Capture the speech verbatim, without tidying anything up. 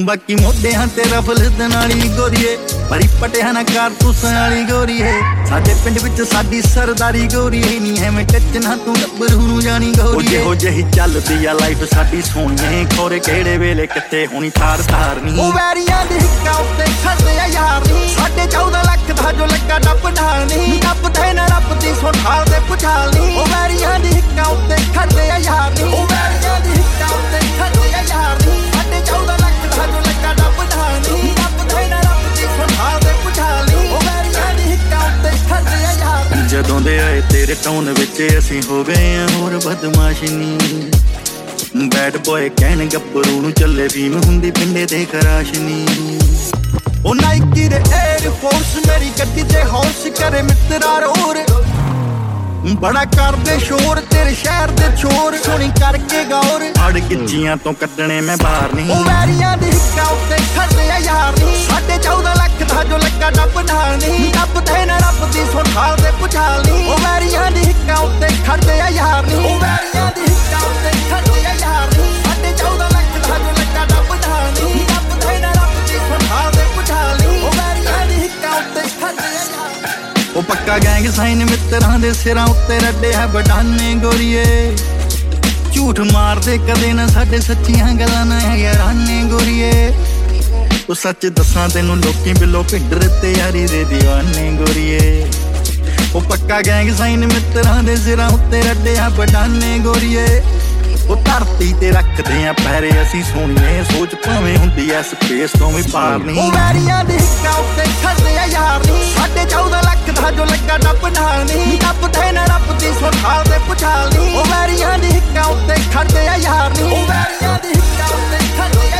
बाकी मोढियां ते रफल नाली गोरीए भरी पटिया ना कारतूसां वाली गोरीए साडे पिंड विच साडी सरदारी गोरीए नी एवें टचना तू गब्बरू नूं जानी गोरीए हो जही चलदी आ लाइफ साडी सोहणे खोरे किहड़े वेले किते होनी थार थार नी ओ वैरियां दी हिक्का उत्ते खड़दे आ यार नी साडे चौदह लाख दा जो लगा डब ढाल नी डब ते ना रब दी सो ढाल दे पुछाल नी ओ वैरियां दी हिक्का उत्ते खड़दे आ यार नी ओ वैरियां दी हिक्का उत्ते खड़दे आ यार नी साडे चौदह लाख दा जो लगा डब ढाल नी डब ते ना रब दी सो ढाल दे पुछाल नी ओ वैरियां दी हिक्का उत्ते खड़दे आ यार नी जदों दे आए तेरे टौन विच असीं हो गए आ होर बदमाश नी बैड बॉय कहण गब्बरू नूं चले फीम हुंदी पिंडे ते कराशनी ओ नाइकी दे एयर फोर्स मेरी गड्डी ते हौस करे मित्रा रोर बड़ा करदे शोर तेरे शहर दे छोर सुनी करके गौर अड़ गिच्चियां तो कड्डणे मैं बाहर नहीं ओ वैरियां दी हिक्का उत्ते खड़दे आ यार नी साडे चौदह लाख दा जो लगा डब ढाल नी डब ते ना रब दी सो ढाल दे पुछाल नी ओ वैरियां दी हिक्का उत्ते खड़दे आ यार नी ओ वैरियां दी हिक्का उत्ते खड़दे आ यार नी साडे चौदह लाख दा जो लगा डब ढाल नी डब ते ना रब दी सो ढाल दे पुछाल नी ओ वैरियां दी हिक्का उत्ते खड़दे आ यार ओ पक्का गैंग साइन मित्रां दे सिरां उत्ते रड्डे है बडाने गोरीए झूठ मार दे कदे ना साडे सच्चियां गल्लां ना याराने गोरीए ओ सच दसां तैनूं लोकीं बिलो भिड्डर ते यारी दे दीवाने गोरीए ओ पक्का गैंग साइन मित्रां दे सिरां उत्ते रड्डे है बडाने गोरीए ओ धरती ते रखदे आ पैरे असीं सोहणीए सोच भावें हुंदी ऐ स्पेस तो भी पार नहीं ओ वैरियां दी हिक्का उत्ते खड़दे आ यार नी साडे चौदह लाख दा जो लगा डब ढाल नी डब ते ना रब दी सो ढाल दे पुछाल नी ओ वैरियां दी हिक्का उत्ते खड़दे आ यार नी ओ वैरियां दी हिक्का उत्ते खड़दे